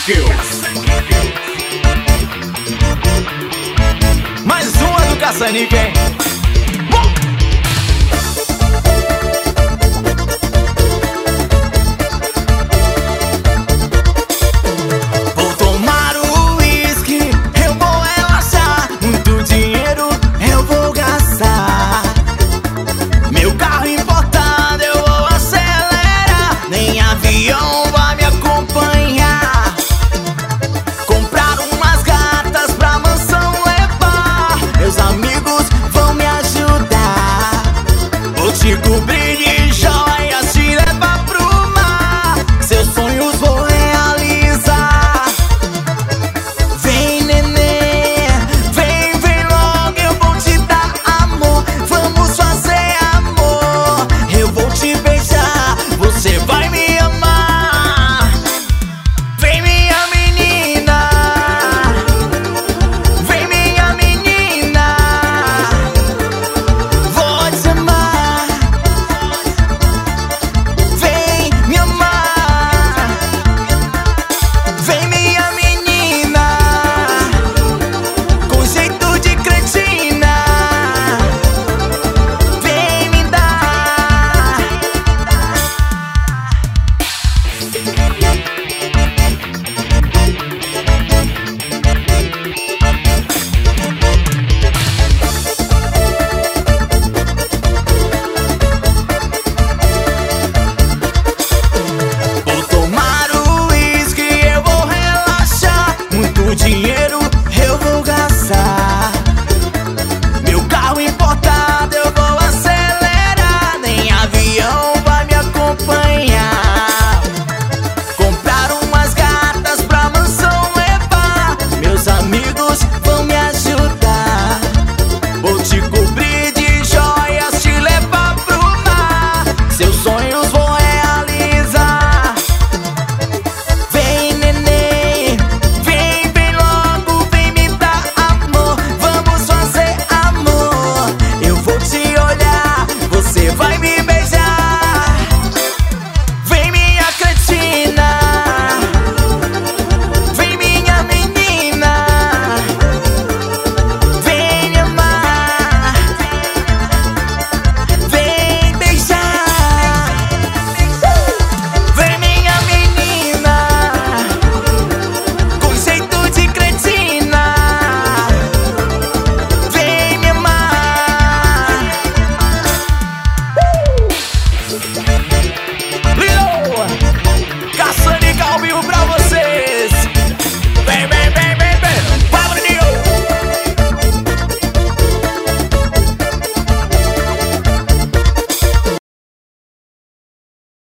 Caça-níqueis. Mais uma do Caça-níqueis, hein? Vou tomar o uísque, eu vou relaxar. Muito dinheiro eu vou gastar. Meu carro importado eu vou acelerar. Nem avião vai me acompanhar. Comprar umas gatas pra mansão levar. Meus amigos vão me ajudar. Vou te cobrir de joias, te levar pro mar. Seus sonhos vou realizar. Vem, nenê, vem, vem logo, eu vou te dar amor. Vamos fazer amor. Eu vou te beijar, você vai me amar. Vem, minha menina, vem, minha menina. Vou te amar. Vem me amar. Vem, minha menina, com jeito de cretina. Vem me dar.